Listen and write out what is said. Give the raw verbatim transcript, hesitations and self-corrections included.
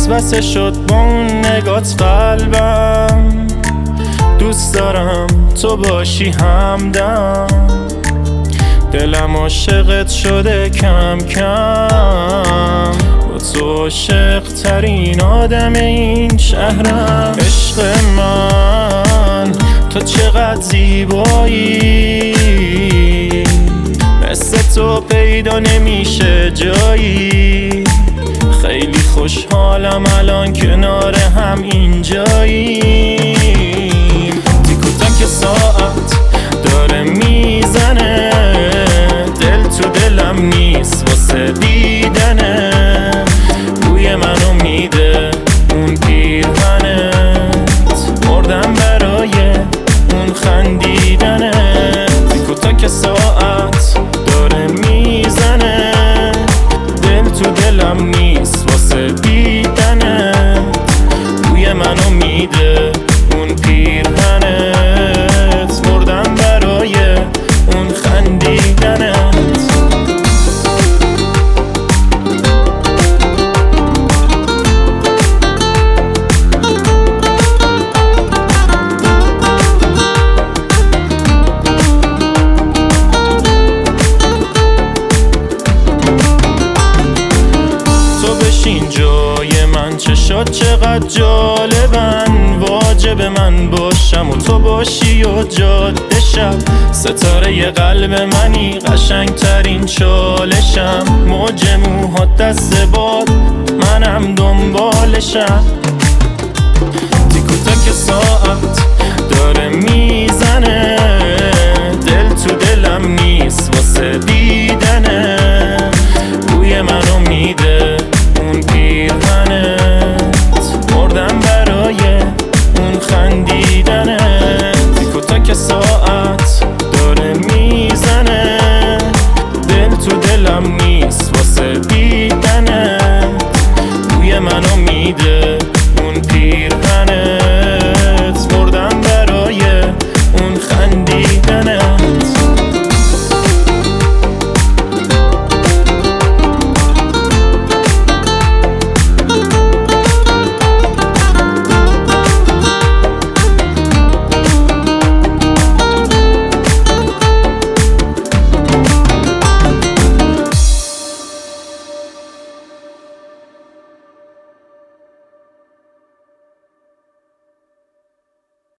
وسوسه شد با اون نگات قلبم. دوست دارم تو باشی همدم، دلم عاشقت شده کم کم. با تو عاشق ترین آدم این شهرم. عشق من تو چقدر زیبایی، مثل تو پیدا نمیشه جایی. خیلی خوشحالم الان کنار هم اینجاییم. تیکو تاک ساعت داره میزنه، دل تو دلم نیست واسه دیدنه. بوی منو میده اون پیرهنت، مردم برای اون خندیدنه. تیکو تاک ساعت داره میزنه، دل تو دلم نیست واسه دیدنه. بوی منو میده اون پیرهنت، مردم برای اون خندیدنت. بشین جای من، چشات چقدر جالبن. واجب من باشم و تو باشی و جاده شب. ستاره ی قلب منی، قشنگ ترین چالشم. موج موهات دست باد، منم دنبالشم. تیکو تاک ساعت داره میزنه، دل تو دلم نیست واسه دیدنه. بوی منو میده اون پیرهنت، مردم برای اون خندیدنت. تیکو تاک ساعت داره میزنه، دل تو دلم نیست واسه دیدنت. بوی منو میده